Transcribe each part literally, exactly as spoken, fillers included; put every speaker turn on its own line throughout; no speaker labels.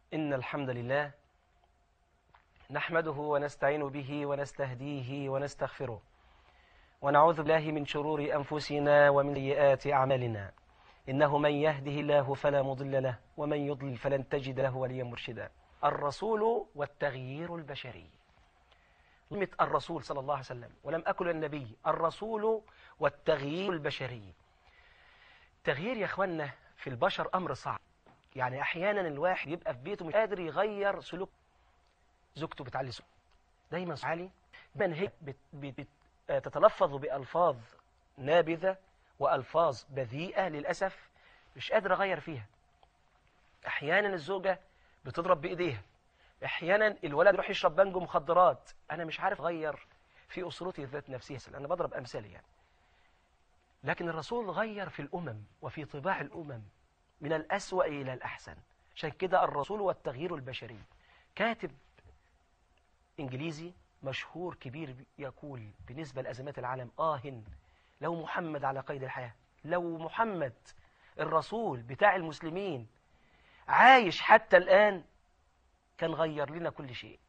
إن الحمد لله نحمده ونستعين به ونستهديه ونستغفره ونعوذ بالله من شرور أنفسنا ومن سيئات أعمالنا. إنه من يهده الله فلا مضل له ومن يضلل فلن تجد له وليا مرشدا. الرسول والتغيير البشري. كلمة الرسول صلى الله عليه وسلم، ولم أكن النبي. الرسول والتغيير البشري. التغيير يا أخوانا في البشر أمر صعب. يعني أحيانا الواحد يبقى في بيته مش قادر يغير سلوك زوجته، بتعلي سلوك دايما عالي، دايما هي بت بت تتلفظ بألفاظ نابذة وألفاظ بذيئة، للأسف مش قادر أغير فيها. أحيانا الزوجة بتضرب بإيديها، أحيانا الولد يروح يشرب بانجو مخدرات. أنا مش عارف أغير في أسرتي ذات نفسها، أنا بضرب أمثالي يعني. لكن الرسول غير في الأمم وفي طباع الأمم من الأسوأ إلى الأحسن. عشان كده الرسول والتغيير البشري. كاتب إنجليزي مشهور كبير يقول بالنسبة لأزمات العالم: آه لو محمد على قيد الحياة، لو محمد الرسول بتاع المسلمين عايش حتى الآن كان غير لنا كل شيء.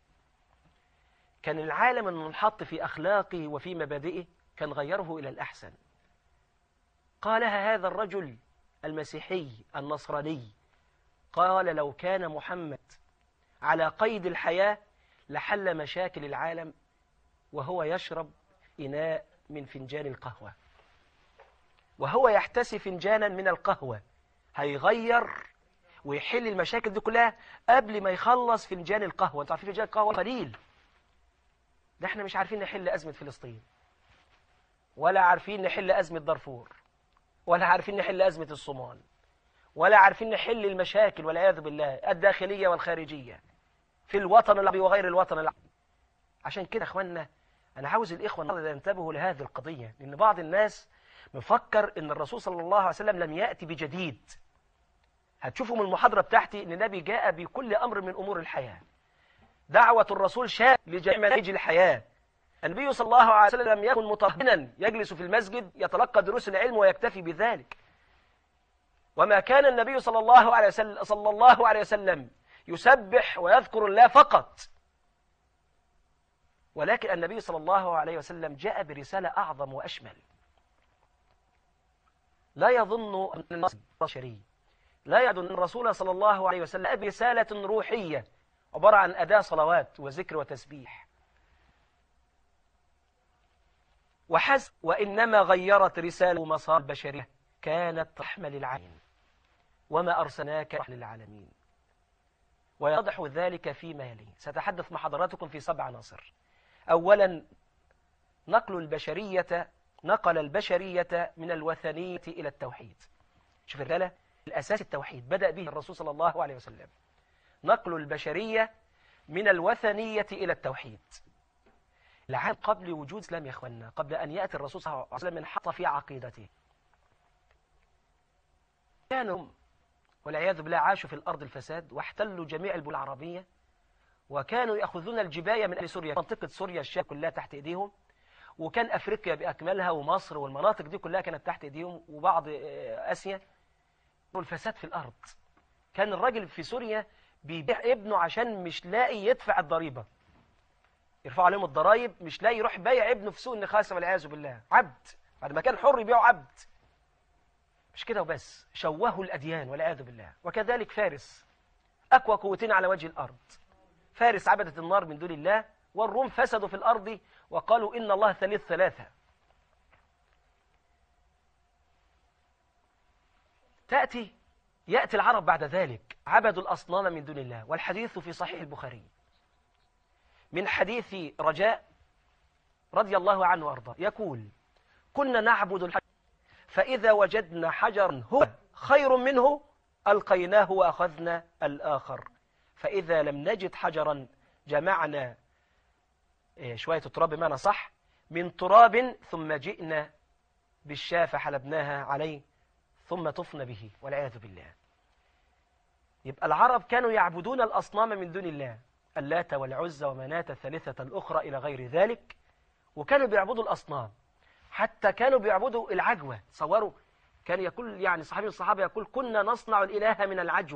كان العالم المنحط في أخلاقه وفي مبادئه كان غيره إلى الأحسن. قالها هذا الرجل المسيحي النصراني، قال: لو كان محمد على قيد الحياة لحل مشاكل العالم وهو يشرب إناء من فنجان القهوة، وهو يحتسي فنجانا من القهوة هيغير ويحل المشاكل دي كلها قبل ما يخلص فنجان القهوة. انتوا عارفين فنجان القهوة قليل. ده احنا مش عارفين نحل أزمة فلسطين، ولا عارفين نحل أزمة دارفور، ولا عارفين نحل أزمة الصومال، ولا عارفين نحل المشاكل والعياذ بالله الداخلية والخارجية في الوطن العربي وغير الوطن العربي. عشان كده اخوانا انا عاوز الاخوه ينتبهوا لهذه القضيه، لان بعض الناس مفكر ان الرسول صلى الله عليه وسلم لم ياتي بجديد. هتشوفوا من المحاضره بتاعتي ان النبي جاء بكل امر من امور الحياه. دعوه الرسول شامله لجميع مناهج الحياه. النبي صلى الله عليه وسلم لم يكن مطهنا يجلس في المسجد يتلقى دروس العلم ويكتفي بذلك. وما كان النبي صلى الله عليه وسلم صلى الله عليه وسلم يسبح ويذكر الله فقط، ولكن النبي صلى الله عليه وسلم جاء برسالة أعظم وأشمل. لا يظن أن النصر بشري، لا يظن أن الرسول صلى الله عليه وسلم برسالة روحية عبارة عن أداء صلوات وذكر وتسبيح وحسب، وإنما غيرت رسالة مسار البشرية، كانت رحمة للعالمين، وما أرسلناك رحمة للعالمين. ويضح ذلك فيما يلي. سأتحدث مع حضراتكم في سبع عناصر. أولا، نقل البشرية نقل البشرية من الوثنية إلى التوحيد. شوف الرسالة، الأساس التوحيد بدأ به الرسول صلى الله عليه وسلم. نقل البشرية من الوثنية إلى التوحيد. العام قبل وجود الإسلام يا أخوانا، قبل أن يأتي الرسول صلى الله عليه وسلم انحط في عقيدته. كانوا والعياذ بالله عاشوا في الأرض الفساد واحتلوا جميع البلاد العربية، وكانوا يأخذون الجباية من أهل سوريا. منطقة سوريا الشام كلها تحت إيديهم، وكان أفريقيا بأكملها ومصر والمناطق دي كلها كانت تحت إيديهم، وبعض آسيا. والفساد في الأرض. كان الراجل في سوريا بيبيع ابنه عشان مش لاقي يدفع الضريبة، يرفعوا عليهم الضرايب، مش لاقي يروح بايع ابنه في سوق النخاسة والعياذ بالله. عبد بعد ما كان حر يبيعه عبد. مش كده وبس، شوهوا الأديان والعياذ بالله. وكذلك فارس، أقوى قوتين على وجه الأرض. فارس عبدت النار من دون الله، والروم فسدوا في الأرض وقالوا إن الله ثالث ثلاثة. تأتي يأتي العرب بعد ذلك عبدوا الأصنام من دون الله. والحديث في صحيح البخاري من حديث رجاء رضي الله عنه وارضاه يقول: كنا نعبد الحجر، فإذا وجدنا حجرا هو خير منه ألقيناه وأخذنا الآخر، فإذا لم نجد حجرا جمعنا شوية تراب بمعنى صح من تراب، ثم جئنا بالشاة فحلبناها عليه ثم طفنا به والعياذ بالله. يبقى العرب كانوا يعبدون الأصنام من دون الله، اللات والعزى ومناة الثالثة الأخرى إلى غير ذلك، وكانوا بيعبدوا الأصنام. حتى كانوا بيعبدوا العجوة. تصوروا، كان يقول يعني صحابي الصحابة يقول: كنا نصنع الإله من العجوة،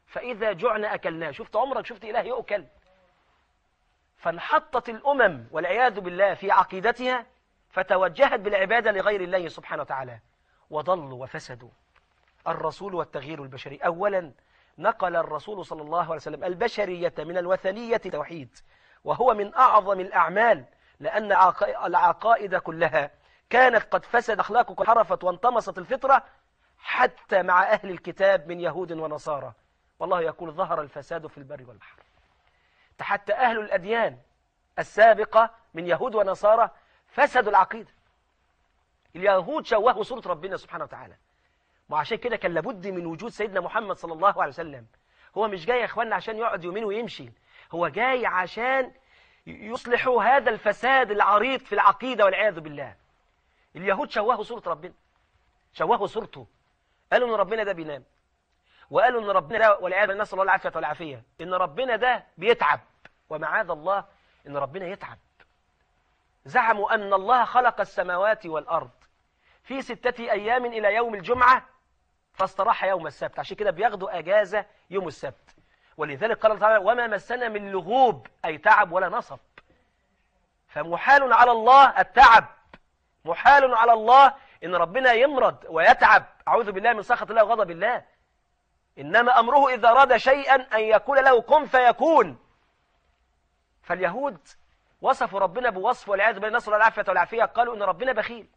فإذا جعنا أكلناه. شفت عمرك شفت إله يؤكل؟ فانحطت الأمم والعياذ بالله في عقيدتها، فتوجهت بالعبادة لغير الله سبحانه وتعالى، وضلوا وفسدوا. الرسول والتغيير البشري. أولا نقل الرسول صلى الله عليه وسلم البشرية من الوثنية توحيد، وهو من أعظم الأعمال، لأن العقائد كلها كانت قد فسد أخلاقك وحرفت وانطمست الفطرة، حتى مع أهل الكتاب من يهود ونصارى. والله يقول ظهر الفساد في البر والبحر. حتى أهل الأديان السابقة من يهود ونصارى فسدوا العقيدة. اليهود شوهوا صورة ربنا سبحانه وتعالى، وعشان كده كان لابد من وجود سيدنا محمد صلى الله عليه وسلم. هو مش جاي يا اخواننا عشان يقعد يومين ويمشي، هو جاي عشان يصلحوا هذا الفساد العريض في العقيدة والعياذ بالله. اليهود شوهوا صورة ربنا، شوهوا صورته، قالوا ان ربنا ده بينام، وقالوا ان ربنا ده والعياذ بالله، نسأل الله العافية والعافية، ان ربنا ده بيتعب، ومعاذ الله ان ربنا يتعب. زعموا ان الله خلق السماوات والارض في ستة ايام الى يوم الجمعة، فاستراح يوم السبت، عشان كده بياخدوا اجازة يوم السبت. ولذلك قال الله تعالى وما مسنا من لغوب، اي تعب ولا نصب. فمحال على الله التعب، محال على الله ان ربنا يمرض ويتعب، اعوذ بالله من سخط الله وغضب الله. انما امره اذا اراد شيئا ان يقول له كن فيكون. فاليهود وصفوا ربنا بوصف والعياذ بالله، نسأل الله العافية والعافية، قالوا ان ربنا بخيل،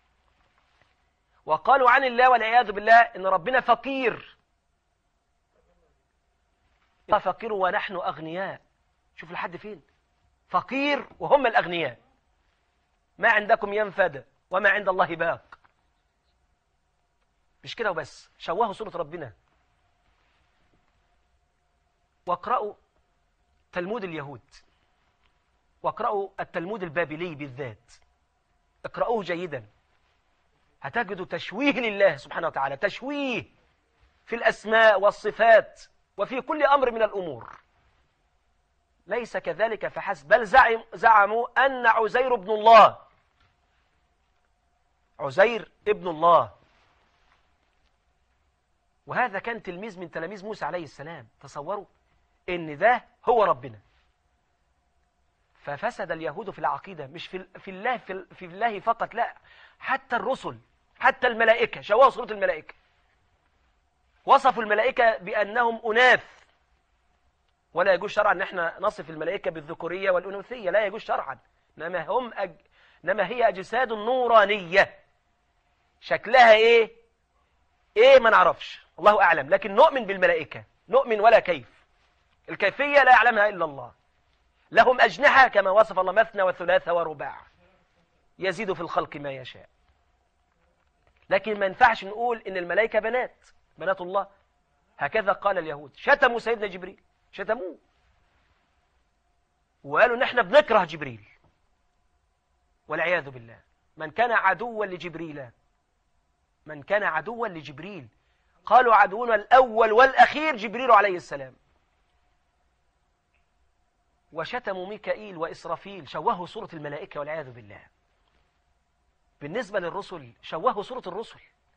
وقالوا عن الله والعياذ بالله ان ربنا فقير. فقير ونحن اغنياء. شوف لحد فين، فقير وهم الاغنياء. ما عندكم ينفد وما عند الله باق. مش كده وبس، شوهوا صورة ربنا. واقرأوا تلمود اليهود، واقرأوا التلمود البابلي بالذات، اقرأوه جيدا، هتجدوا تشويه لله سبحانه وتعالى، تشويه في الأسماء والصفات وفي كل أمر من الأمور. ليس كذلك فحسب، بل زعم زعموا أن عزير ابن الله، عزير ابن الله، وهذا كان تلميذ من تلاميذ موسى عليه السلام. تصوروا ان ده هو ربنا. ففسد اليهود في العقيدة، مش في في الله في, في الله فقط، لا، حتى الرسل، حتى الملائكة، شوهوا صورة الملائكة. وصفوا الملائكة بأنهم أناث، ولا يجوز شرعا ان احنا نصف الملائكة بالذكورية والأنوثية، لا يجوز شرعا. انما هم أج... انما هي أجساد نورانية. شكلها ايه ايه ما نعرفش، الله أعلم، لكن نؤمن بالملائكة، نؤمن ولا كيف. الكيفية لا يعلمها إلا الله. لهم أجنحة كما وصف الله، مثنى وثلاث ورباع، يزيد في الخلق ما يشاء. لكن ما ينفعش نقول إن الملائكة بنات، بنات الله. هكذا قال اليهود، شتموا سيدنا جبريل، شتموه وقالوا نحن بنكره جبريل والعياذ بالله. من كان عدوا لجبريل، من كان عدوا لجبريل، قالوا عدونا الأول والأخير جبريل عليه السلام. وشتموا ميكائيل وإسرافيل، شوهوا صورة الملائكة والعياذ بالله. بالنسبة للرسل شوهوا صورة الرسل.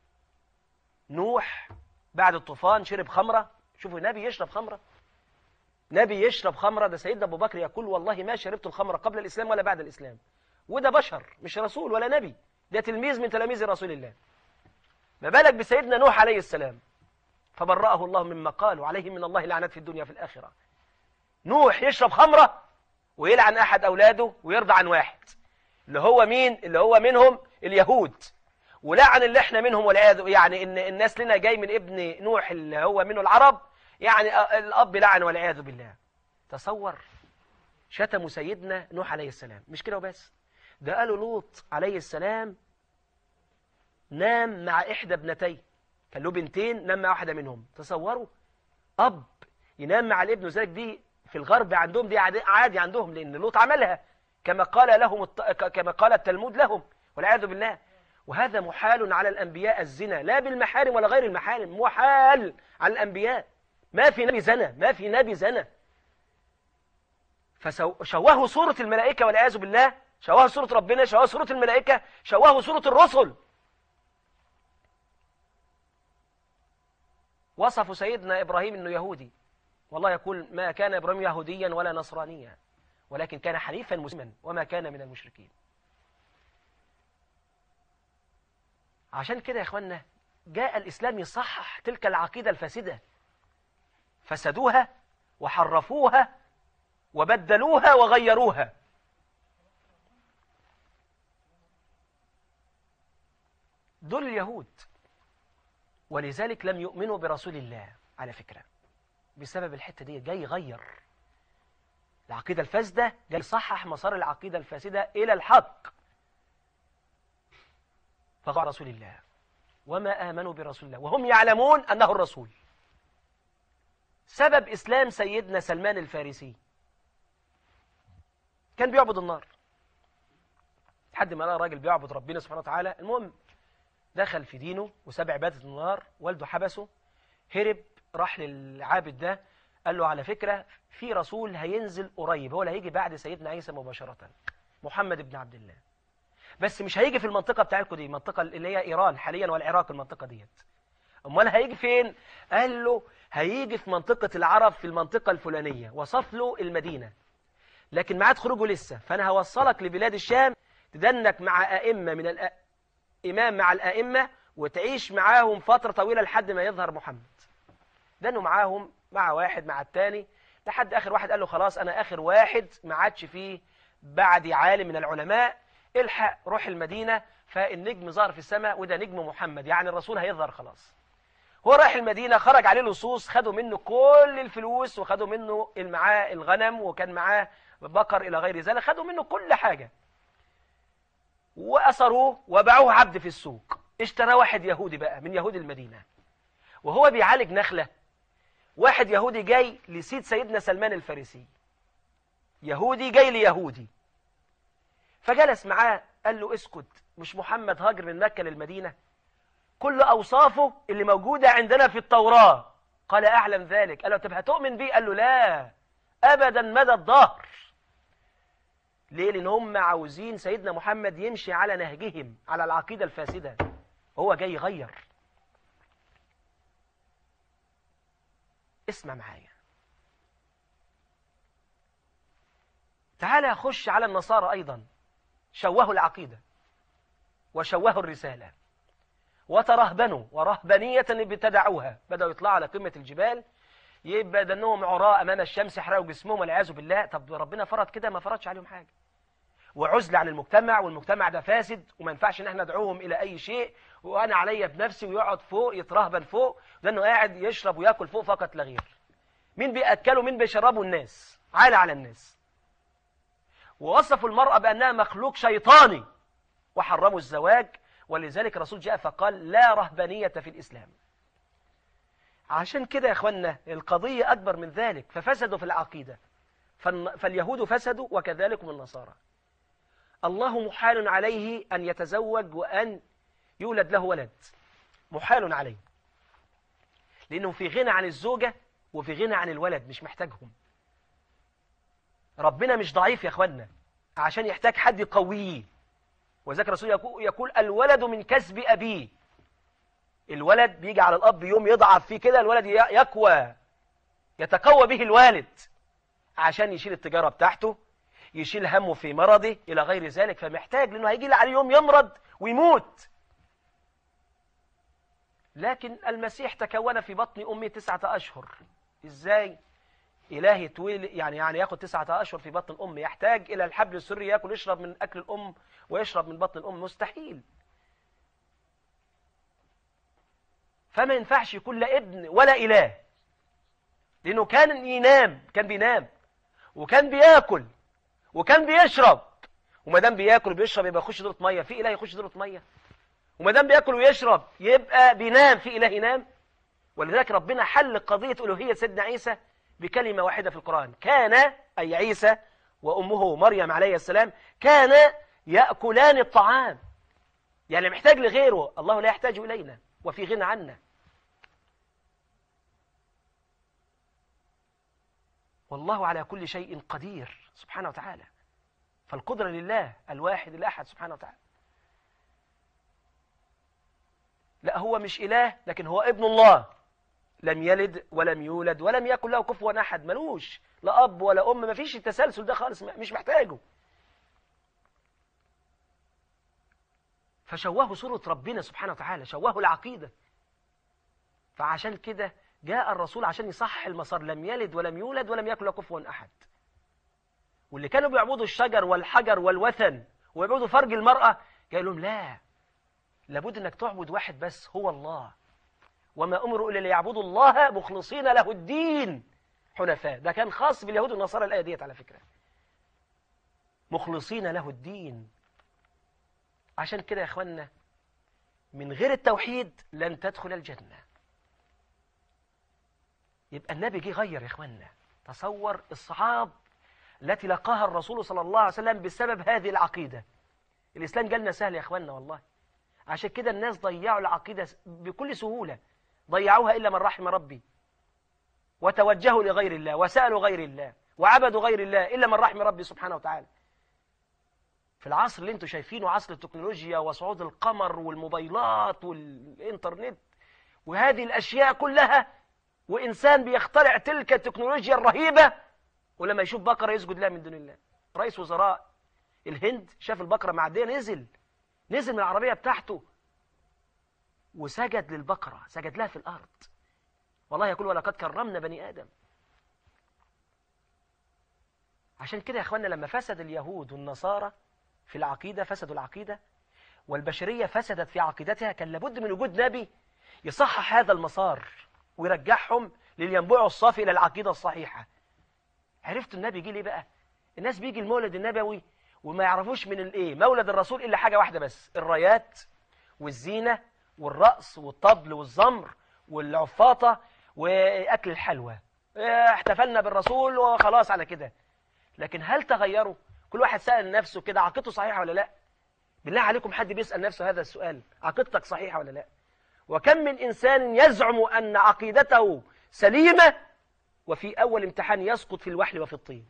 نوح بعد الطوفان شرب خمرة. شوفوا نبي يشرب خمرة، نبي يشرب خمرة. ده سيدنا أبو بكر يقول والله ما شربت الخمرة قبل الإسلام ولا بعد الإسلام. وده بشر مش رسول ولا نبي، ده تلميذ من تلاميذ رسول الله. ما بالك بسيدنا نوح عليه السلام، فبرأه الله مما قالوا عليه من الله لعنات في الدنيا في الآخرة. نوح يشرب خمرة ويلعن أحد أولاده ويرضى عن واحد، اللي هو مين؟ اللي هو منهم اليهود، ولعن اللي احنا منهم والعياذ، يعني ان الناس لنا جاي من ابن نوح اللي هو منه العرب، يعني الأب لعن والعياذ بالله. تصور، شتموا سيدنا نوح عليه السلام. مش كده وبس، ده قالوا لوط عليه السلام نام مع إحدى ابنتيه، كان له بنتين، نام مع واحدة منهم. تصوروا أب ينام مع الابن، وذلك دي في الغرب عندهم دي عادي عندهم، لأن لوط عملها كما قال لهم الت... كما قال التلمود لهم والعياذ بالله. وهذا محال على الأنبياء الزنا، لا بالمحارم ولا غير المحارم، محال على الأنبياء. ما في نبي زنا، ما في نبي زنا. فشوهوا صورة الملائكة والعياذ بالله، شوهوا صورة ربنا، شوهوا صورة الملائكة، شوهوا صورة الرسل. وصفوا سيدنا إبراهيم أنه يهودي، والله يقول ما كان إبراهيم يهوديا ولا نصرانيا ولكن كان حنيفا مسلما وما كان من المشركين. عشان كده يا إخوانا جاء الإسلام يصحح تلك العقيدة الفاسدة، فسدوها وحرفوها وبدلوها وغيروها. دول اليهود، ولذلك لم يؤمنوا برسول الله على فكرة بسبب الحتة دي. جاي يغير العقيدة الفاسدة، جاي يصحح مسار العقيدة الفاسدة إلى الحق، فغير رسول الله وما آمنوا برسول الله وهم يعلمون أنه الرسول. سبب إسلام سيدنا سلمان الفارسي كان بيعبد النار، لحد ما لقى راجل بيعبد ربنا سبحانه وتعالى. المهم دخل في دينه وساب عبادة النار، والده حبسه، هرب راح للعابد ده قال له على فكرة في رسول هينزل قريب، هو اللي هيجي بعد سيدنا عيسى مباشرة، محمد بن عبد الله، بس مش هيجي في المنطقة بتاعتكم دي، المنطقة اللي هي إيران حاليا والعراق، المنطقة ديت. أمال هيجي فين؟ قال له هيجي في منطقة العرب في المنطقة الفلانية، وصف له المدينة، لكن ميعاد خروجه لسه، فأنا هوصلك لبلاد الشام تدنك مع أئمة من الأ... إمام مع الأئمة وتعيش معاهم فترة طويلة لحد ما يظهر محمد. دنوا معاهم مع واحد مع التاني لحد آخر واحد قال له خلاص أنا آخر واحد ما عادش فيه بعدي عالم من العلماء، الحق روح المدينة، فالنجم ظهر في السماء وده نجم محمد، يعني الرسول هيظهر خلاص. هو راح المدينة، خرج عليه لصوص خدوا منه كل الفلوس وخدوا منه معاه الغنم وكان معاه بقر إلى غير ذلك، خدوا منه كل حاجة وأسروه وباعوه عبد في السوق. اشترى واحد يهودي بقى من يهود المدينة وهو بيعالج نخلة، واحد يهودي جاي لسيد سيدنا سلمان الفارسي، يهودي جاي ليهودي، فجلس معاه قال له اسكت، مش محمد هاجر من مكة للمدينة؟ كل أوصافه اللي موجودة عندنا في التوراة. قال أعلم ذلك. قال له طب هتؤمن بيه؟ قال له لا أبدا مدى الدهر. ليه؟ لأن هم عاوزين سيدنا محمد يمشي على نهجهم، على العقيدة الفاسدة، هو جاي يغير. اسمع معايا، تعالى أخش على النصارى أيضا، شوهوا العقيدة وشوهوا الرسالة وترهبنوا، ورهبانية ابتدعوها، بدأوا يطلعوا على قمة الجبال يبقى دنهم عراء أمام الشمس يحرقوا جسمهم والعياذ بالله. طب ربنا فرض كده؟ ما فرضش عليهم حاجة. وعزل عن المجتمع، والمجتمع ده فاسد وما ينفعش ان احنا ندعوهم الى اي شيء، وانا عليا بنفسي، ويقعد فوق يترهبن فوق، لانه قاعد يشرب وياكل فوق فقط لا غير. مين بيأكلوا مين بيشربوا؟ الناس، عالة على الناس. ووصفوا المرأة بأنها مخلوق شيطاني وحرموا الزواج، ولذلك الرسول جاء فقال لا رهبانية في الإسلام. عشان كده يا اخوانا القضية أكبر من ذلك، ففسدوا في العقيدة، فاليهود فسدوا وكذلك النصارى. الله محال عليه أن يتزوج وأن يولد له ولد، محال عليه، لأنه في غنى عن الزوجة وفي غنى عن الولد، مش محتاجهم. ربنا مش ضعيف يا اخوانا عشان يحتاج حد يقويه، وذلك الرسول يقول الولد من كسب أبيه. الولد بيجي على الأب يوم يضعف فيه كده، الولد يقوى، يتقوى به الوالد عشان يشيل التجارة بتاعته، يشيل همه في مرضه إلى غير ذلك، فمحتاج، لأنه هيجي عليه يوم يمرض ويموت. لكن المسيح تكون في بطن أمه تسعة أشهر. إزاي؟ إلهي طويل يعني يعني ياخد تسعة أشهر في بطن الأم، يحتاج إلى الحبل السري، يأكل يشرب من أكل الأم ويشرب من بطن الأم؟ مستحيل. فما ينفعش يكون لا ابن ولا إله، لأنه كان ينام، كان بينام وكان بياكل وكان بيشرب، وما دام بياكل وبيشرب يبقى يخش دورة ميه، في اله يخش دورة ميه؟ وما دام بياكل ويشرب يبقى بينام، في اله ينام؟ ولذلك ربنا حل قضية ألوهية سيدنا عيسى بكلمة واحدة في القرآن، كان أي عيسى وأمه مريم عليه السلام كان يأكلان الطعام، يعني محتاج لغيره، الله لا يحتاج إلينا وفي غنى عنا. والله على كل شيء قدير سبحانه وتعالى، فالقدرة لله الواحد الأحد سبحانه وتعالى. لا هو مش إله، لكن هو ابن الله، لم يلد ولم يولد ولم يكن له كفوا أحد، ملوش لا أب ولا أم، ما فيش التسلسل ده خالص، مش محتاجه. فشوهوا صورة ربنا سبحانه وتعالى، شوهوا العقيدة. فعشان كده جاء الرسول عشان يصحح المسار، لم يلد ولم يولد ولم يكن له كفوا أحد. واللي كانوا بيعبدوا الشجر والحجر والوثن ويعبدوا فرج المرأة، قال لهم لا، لابد انك تعبد واحد بس، هو الله. وما أمروا إلا ليعبدوا الله مخلصين له الدين حنفاء. ده كان خاص باليهود والنصارى الآية ديت على فكرة، مخلصين له الدين. عشان كده يا إخوانا، من غير التوحيد لن تدخل الجنة. يبقى النبي جه غير يا إخوانا. تصور الصعاب التي لقاها الرسول صلى الله عليه وسلم بسبب هذه العقيدة. الإسلام جالنا سهل يا إخوانا والله. عشان كده الناس ضيعوا العقيدة بكل سهولة، ضيعوها إلا من رحم ربي، وتوجهوا لغير الله وسألوا غير الله وعبدوا غير الله إلا من رحم ربي سبحانه وتعالى. في العصر اللي انتم شايفينه، عصر التكنولوجيا وصعود القمر والموبايلات والإنترنت وهذه الأشياء كلها، وإنسان بيخترع تلك التكنولوجيا الرهيبة، ولما يشوف بقرة يسجد لها من دون الله. رئيس وزراء الهند شاف البقرة معدية، نزل نزل من العربية بتاعته وسجد للبقرة، سجد لها في الأرض. والله يقول ولقد كرمنا بني آدم. عشان كده يا أخوانا، لما فسد اليهود والنصارى في العقيدة، فسدوا العقيدة، والبشرية فسدت في عقيدتها، كان لابد من وجود نبي يصحح هذا المسار ويرجعهم للينبوع الصافي إلى العقيدة الصحيحة. عرفتوا النبي يجي ليه بقى؟ الناس بيجي المولد النبوي وما يعرفوش من الايه مولد الرسول إلا حاجة واحدة بس، الرايات والزينة والرقص والطبل والزمر والعفاطة وأكل الحلوى. احتفلنا بالرسول وخلاص على كده. لكن هل تغيروا؟ كل واحد سأل نفسه كده، عقيدته صحيحة ولا لا؟ بالله عليكم حد بيسأل نفسه هذا السؤال، عقيدتك صحيحة ولا لا؟ وكم من إنسان يزعم أن عقيدته سليمة وفي أول امتحان يسقط في الوحل وفي الطين،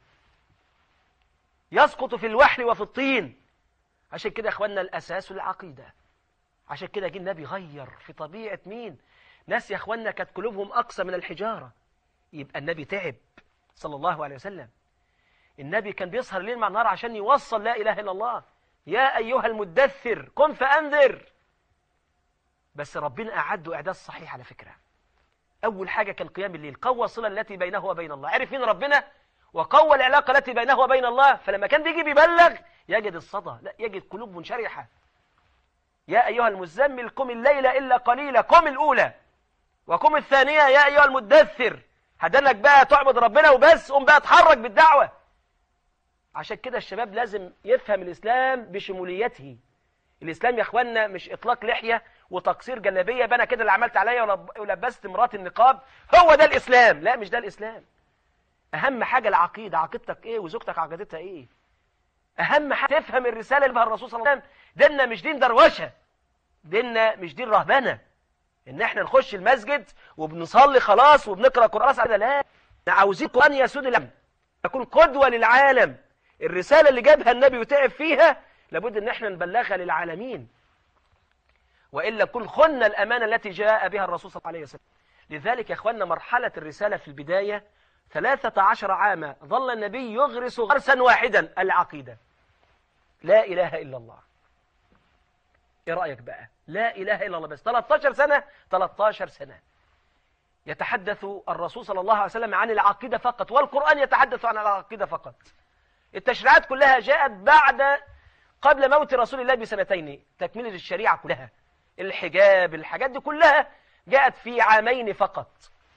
يسقط في الوحل وفي الطين. عشان كده يا أخوانا الأساس العقيدة. عشان كده جه النبي غير في طبيعة مين؟ ناس يا أخوانا كانت قلوبهم أقسى من الحجارة. يبقى النبي تعب صلى الله عليه وسلم. النبي كان بيسهر الليل مع النهار عشان يوصل لا إله إلا الله. يا أيها المدثر قم فأنذر. بس ربنا أعده إعداد صحيح على فكرة. أول حاجة كان قيام الليل، قوى الصلة التي بينه وبين الله، عرف مين ربنا وقوى العلاقة التي بينه وبين الله. فلما كان بيجي بيبلغ يجد الصدى، لا يجد قلوب منشرحة. يا أيها المزمل قم الليل إلا قليلا، قم الأولى، وقم الثانية يا أيها المدثر. هدنك بقى تعبد ربنا وبس، قم بقى اتحرك بالدعوة. عشان كده الشباب لازم يفهم الإسلام بشموليته. الإسلام يا أخوانا مش إطلاق لحية وتقصير جلابية، بنا كده اللي عملت عليا ولبست مراتي النقاب هو ده الإسلام. لا، مش ده الإسلام. أهم حاجة العقيدة، عقيدتك إيه وزوجتك عقيدتها إيه. أهم حاجة تفهم الرسالة اللي بها الرسول صلى الله عليه وسلم. ديننا مش دين دروشة، ديننا مش دين رهبنة، إن إحنا نخش المسجد وبنصلي خلاص وبنقرأ قرآن. لا، عاوزين القرآن يسود العالم، يكون قدوة للعالم. الرسالة اللي جابها النبي وتعب فيها لابد ان احنا نبلغها للعالمين، وإلا كن خنا الأمانة التي جاء بها الرسول صلى الله عليه وسلم. لذلك يا اخوانا مرحلة الرسالة في البداية ثلاثة عشر عاما ظل النبي يغرس غرسا واحدا، العقيدة، لا إله إلا الله. ايه رأيك بقى؟ لا إله إلا الله بس ثلاثة عشر سنة، ثلاثة عشر سنة يتحدث الرسول صلى الله عليه وسلم عن العقيدة فقط، والقرآن يتحدث عن العقيدة فقط. التشريعات كلها جاءت بعد قبل موت رسول الله بسنتين، تكملة الشريعة كلها، الحجاب، الحاجات دي كلها جاءت في عامين فقط.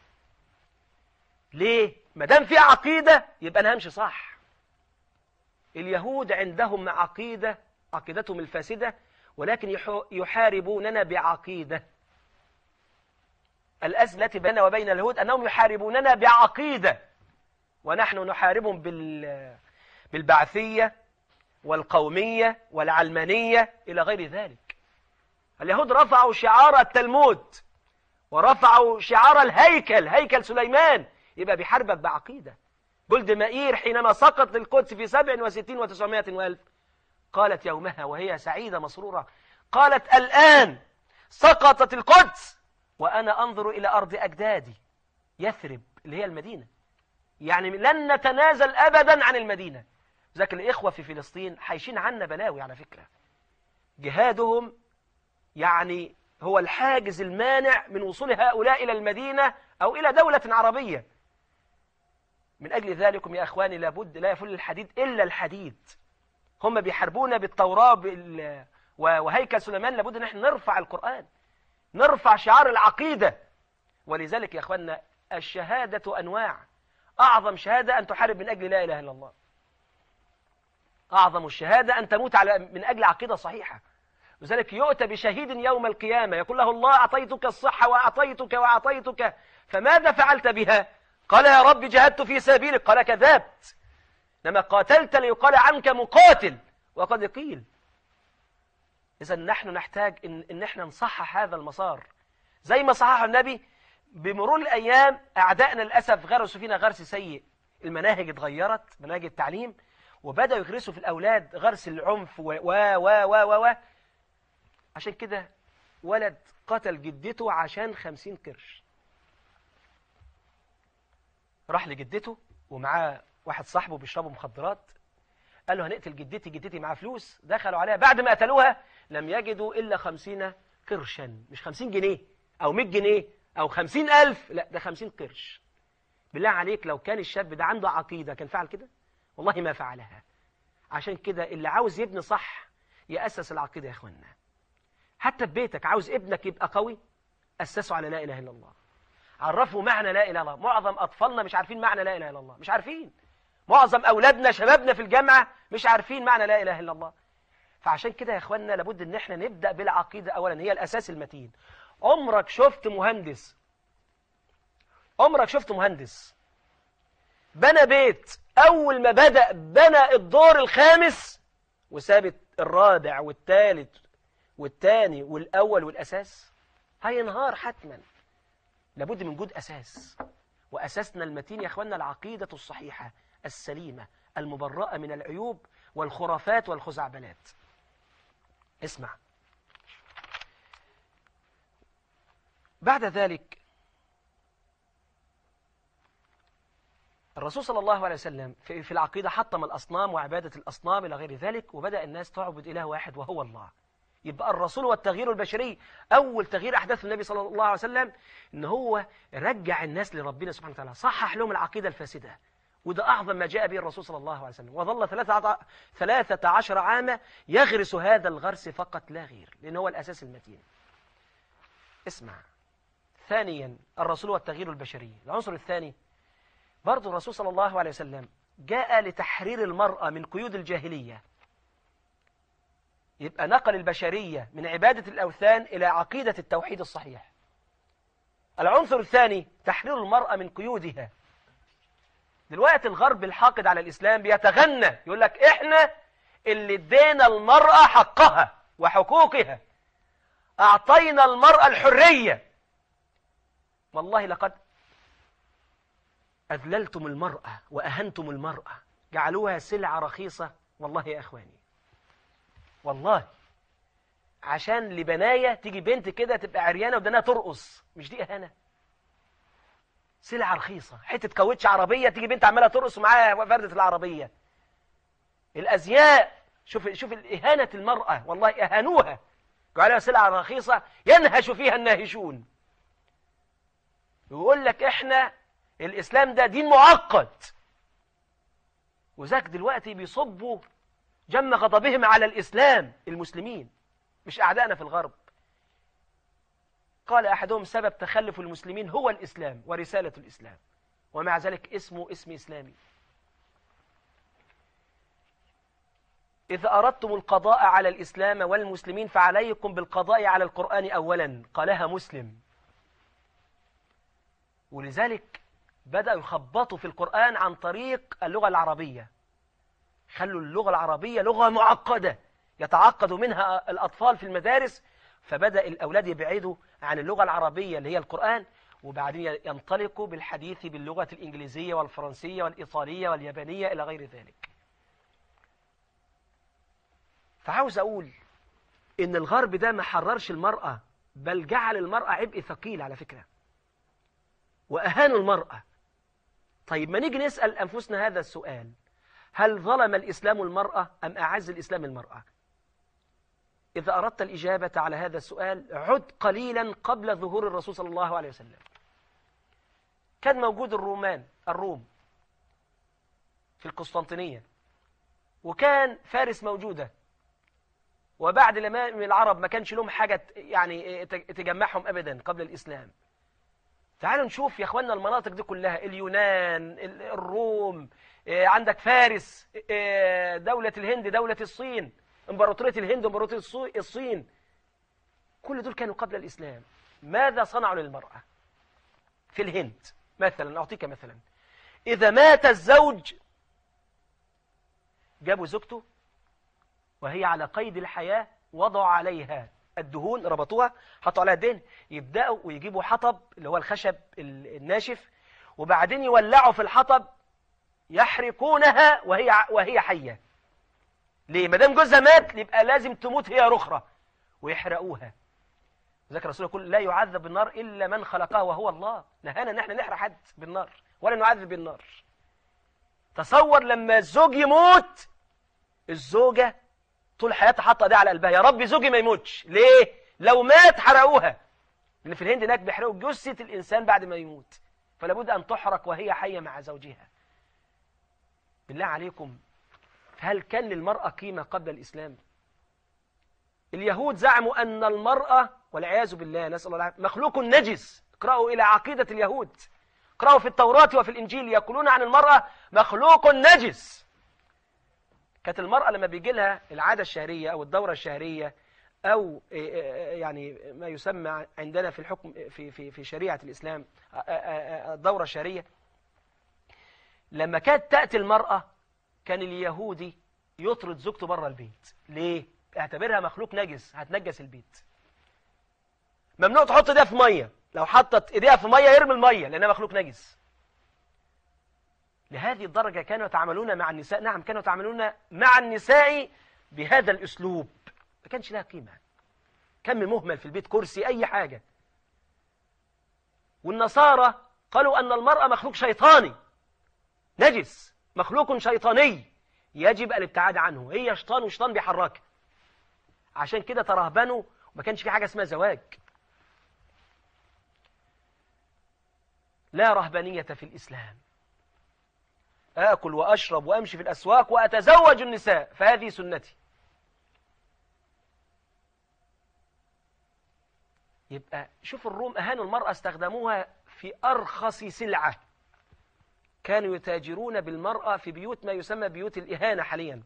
ليه؟ ما دام في عقيدة يبقى أنا همشي صح. اليهود عندهم عقيدة، عقيدتهم الفاسدة، ولكن يحاربوننا بعقيدة. الأزمة التي بيننا وبين اليهود أنهم يحاربوننا بعقيدة، ونحن نحاربهم بال بالبعثية والقومية والعلمانية إلى غير ذلك. اليهود رفعوا شعار التلمود ورفعوا شعار الهيكل، هيكل سليمان، يبقى بيحاربك بعقيدة. جولد مائير حينما سقط القدس في سبع وستين وتسعمائة وألف قالت يومها وهي سعيدة مسرورة، قالت الآن سقطت القدس وأنا أنظر إلى أرض أجدادي. يثرب اللي هي المدينة، يعني لن نتنازل أبدا عن المدينة. ذاك الإخوة في فلسطين حايشين عنا بلاوي على فكرة، جهادهم يعني هو الحاجز المانع من وصول هؤلاء إلى المدينة أو إلى دولة عربية. من أجل ذلكم يا أخواني لابد لا يفل الحديد إلا الحديد. هم بيحاربونا بالتوراة وهيكل سليمان، لابد أن احنا نرفع القرآن، نرفع شعار العقيدة. ولذلك يا أخواننا الشهادة أنواع، أعظم شهادة أن تحارب من أجل لا إله إلا الله، أعظم الشهادة أن تموت على من أجل عقيدة صحيحة. لذلك يؤتى بشهيد يوم القيامة يقول له الله أعطيتك الصحة وأعطيتك وأعطيتك فماذا فعلت بها؟ قال يا رب جاهدت في سبيلك. قال كذبت، لما قاتلت ليقال عنك مقاتل وقد قيل. إذا نحن نحتاج إن, إن احنا نصحح هذا المسار زي ما صحح النبي. بمرور الأيام أعدائنا للأسف غرسوا فينا غرس سيء، المناهج اتغيرت، مناهج التعليم، وبدأوا يغرسوا في الأولاد غرس العنف و و و و و عشان كده ولد قتل جدته عشان خمسين قرش. راح لجدته ومعاه واحد صاحبه بيشربوا مخدرات، قال له هنقتل جدتي، جدتي معاه فلوس. دخلوا عليها بعد ما قتلوها لم يجدوا إلا خمسين قرشا، مش خمسين جنيه أو مئة جنيه أو خمسين ألف، لا ده خمسين قرش. بالله عليك لو كان الشاب ده عنده عقيدة كان فعل كده؟ والله ما فعلها. عشان كده اللي عاوز يبني صح يأسس العقيدة يا إخواننا. حتى في بيتك عاوز ابنك يبقى قوي، أسسه على لا إله إلا الله، عرفوا معنى لا إله إلا الله. معظم أطفالنا مش عارفين معنى لا إله إلا الله، مش عارفين. معظم أولادنا شبابنا في الجامعة مش عارفين معنى لا إله إلا الله. فعشان كده يا إخواننا لابد إن احنا نبدأ بالعقيدة أولا، هي الأساس المتين. عمرك شفت مهندس عمرك شفت مهندس بنى بيت أول ما بدأ بنى الدور الخامس وساب الرابع والثالث والثاني والأول والأساس؟ هينهار حتما. لابد من وجود أساس، وأساسنا المتين يا أخواننا العقيدة الصحيحة السليمة المبرأة من العيوب والخرافات والخزعبلات. اسمع، بعد ذلك الرسول صلى الله عليه وسلم في, في العقيدة حطم الأصنام وعبادة الأصنام إلى غير ذلك، وبدأ الناس تعبد إله واحد وهو الله. يبقى الرسول والتغيير البشري أول تغيير أحداث النبي صلى الله عليه وسلم إن هو رجع الناس لربنا سبحانه وتعالى، صحح لهم العقيدة الفاسدة. وده أعظم ما جاء به الرسول صلى الله عليه وسلم، وظل ثلاثة عشر عاما يغرس هذا الغرس فقط لا غير، لأن هو الأساس المتين. اسمع، ثانيا الرسول والتغيير البشري. العنصر الثاني برضو الرسول صلى الله عليه وسلم جاء لتحرير المرأة من قيود الجاهلية. يبقى نقل البشرية من عبادة الأوثان إلى عقيدة التوحيد الصحيح. العنصر الثاني تحرير المرأة من قيودها. دلوقتي الغرب الحاقد على الإسلام بيتغنى يقول لك إحنا اللي ادينا المرأة حقها وحقوقها، أعطينا المرأة الحرية. والله لقد أذللتم المرأة وأهنتم المرأة، جعلوها سلعة رخيصة. والله يا أخواني، والله عشان لبناية تيجي بنت كده تبقى عريانة ودنها ترقص، مش دي إهانة؟ سلعة رخيصة، حتة كاوتش عربية تيجي بنت عمالة ترقص ومعاها فردة العربية. الأزياء، شوف شوف إهانة المرأة، والله أهانوها، جعلوها سلعة رخيصة ينهش فيها الناهشون. يقول لك إحنا الإسلام ده دين معقد، وذاك دلوقتي بيصبوا جم غضبهم على الإسلام المسلمين مش أعدائنا في الغرب. قال أحدهم سبب تخلف المسلمين هو الإسلام ورسالة الإسلام، ومع ذلك اسمه اسم إسلامي. إذا أردتم القضاء على الإسلام والمسلمين فعليكم بالقضاء على القرآن أولا، قالها مسلم. ولذلك بدأوا يخبطوا في القرآن عن طريق اللغة العربية، خلوا اللغة العربية لغة معقدة يتعقد منها الأطفال في المدارس، فبدأ الأولاد يبعدوا عن اللغة العربية اللي هي القرآن، وبعدين ينطلقوا بالحديث باللغة الإنجليزية والفرنسية والإيطالية واليابانية إلى غير ذلك. فعاوز أقول إن الغرب ده ما حررش المرأة، بل جعل المرأة عبء ثقيل على فكرة. وأهانوا المرأة. طيب ما نيجي نسأل أنفسنا هذا السؤال: هل ظلم الإسلام المرأة أم أعز الإسلام المرأة؟ إذا أردت الإجابة على هذا السؤال عد قليلا قبل ظهور الرسول صلى الله عليه وسلم. كان موجود الرومان الروم في القسطنطينية، وكان فارس موجودة، وبعد لما من العرب ما كانش لهم حاجة يعني تجمعهم أبدا قبل الإسلام. تعالوا نشوف يا أخوانا المناطق دي كلها، اليونان، الروم، عندك فارس، دولة الهند، دولة الصين، امبراطورية الهند، امبراطورية الصين، كل دول كانوا قبل الإسلام. ماذا صنعوا للمرأة؟ في الهند مثلا، أعطيك مثلا، إذا مات الزوج جابوا زوجته وهي على قيد الحياة، وضعوا عليها الدهون، ربطوها، حطوا عليها الدهن، يبدأوا ويجيبوا حطب اللي هو الخشب الناشف، وبعدين يولعوا في الحطب، يحرقونها وهي وهي حية. ليه؟ ما دام جوزها مات يبقى لازم تموت هي رخرة، ويحرقوها. ذكر الرسول يقول: لا يعذب بالنار إلا من خلقه وهو الله. نهانا ان احنا نحرق حد بالنار ولا نعذب بالنار. تصور لما الزوج يموت، الزوجة طول حياتها حاطه دي على قلبها: يا رب زوجي ما يموتش. ليه؟ لو مات حرقوها، لأن في الهند هناك بيحرقوا جثة الإنسان بعد ما يموت، فلا بد أن تحرق وهي حية مع زوجها. بالله عليكم، هل كان للمرأة قيمة قبل الإسلام؟ اليهود زعموا أن المرأة والعياذ بالله نسأل الله العافية مخلوق نجس. اقرأوا إلى عقيدة اليهود، اقرأوا في التوراة وفي الإنجيل، يقولون عن المرأة مخلوق نجس. كانت المرأة لما بيجي لها العادة الشهرية أو الدورة الشهرية أو يعني ما يسمى عندنا في الحكم في في في شريعة الإسلام الدورة الشهرية، لما كانت تأتي المرأة كان اليهودي يطرد زوجته بره البيت. ليه؟ اعتبرها مخلوق نجس، هتنجس البيت. ممنوع تحط ايديها في ميه، لو حطت ايديها في ميه يرمي الميه لانها مخلوق نجس. لهذه الدرجة كانوا يتعاملون مع النساء، نعم كانوا يتعاملون مع النساء بهذا الأسلوب، ما كانش لها قيمة. كم مهمل في البيت، كرسي، أي حاجة. والنصارى قالوا أن المرأة مخلوق شيطاني نجس، مخلوق شيطاني يجب الابتعاد عنه، هي شيطان وشيطان بيحركها. عشان كده ترهبنوا وما كانش في حاجة اسمها زواج. لا رهبانية في الإسلام. آكل وأشرب وأمشي في الأسواق وأتزوج النساء، فهذه سنتي. يبقى شوف الروم أهانوا المرأة، استخدموها في أرخص سلعة. كانوا يتاجرون بالمرأة في بيوت ما يسمى بيوت الإهانة حاليا.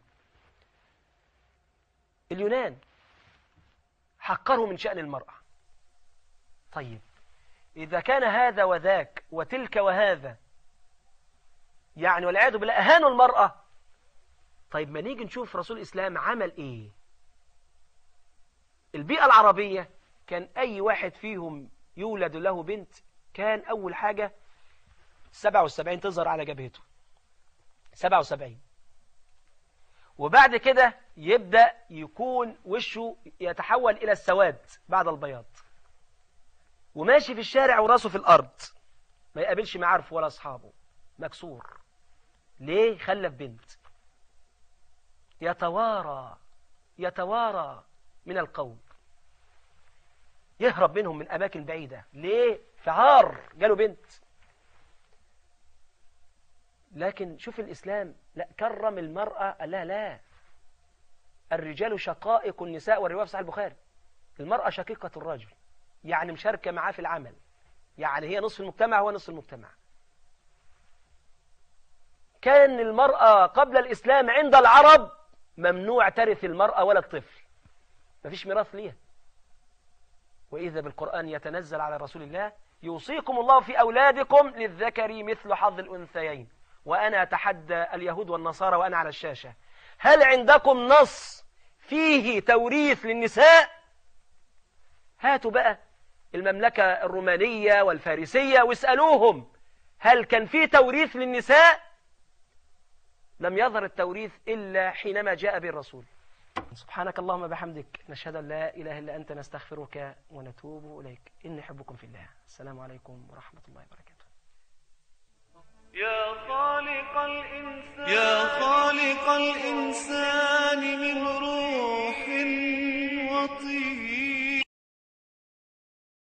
اليونان حقروا من شأن المرأة. طيب إذا كان هذا وذاك وتلك وهذا، يعني والعياذ بالله أهانوا المرأة، طيب ما نيجي نشوف رسول الإسلام عمل إيه. البيئة العربية كان أي واحد فيهم يولد له بنت كان أول حاجة سبعة وسبعين تظهر على جبهته، سبعة وسبعين، وبعد كده يبدأ يكون وشه يتحول إلى السواد بعد البياض، وماشي في الشارع وراسه في الأرض، ما يقابلش معارفه ولا أصحابه، مكسور. ليه؟ خلف بنت. يتوارى يتوارى من القوم، يهرب منهم من أماكن بعيدة. ليه؟ فعار، جاله بنت. لكن شوف الإسلام، لا، كرم المرأة، قال لا لا، الرجال شقائق النساء، والرواية في صحيح البخاري المرأة شقيقة الرجل، يعني مشاركة معاه في العمل، يعني هي نصف المجتمع هو نصف المجتمع. كان المرأة قبل الإسلام عند العرب ممنوع ترث المرأة ولا الطفل، مفيش ميراث ليها. وإذا بالقرآن يتنزل على رسول الله: يوصيكم الله في أولادكم للذكر مثل حظ الأنثيين. وأنا أتحدى اليهود والنصارى وأنا على الشاشة: هل عندكم نص فيه توريث للنساء؟ هاتوا بقى المملكة الرومانية والفارسية واسألوهم هل كان فيه توريث للنساء؟ لم يظهر التوريث إلا حينما جاء به الرسول. سبحانك اللهم بحمدك، نشهد أن لا إله إلا أنت، نستغفرك ونتوب إليك. إني أحبكم في الله. السلام عليكم ورحمة الله وبركاته.
الإنسان من روح وطين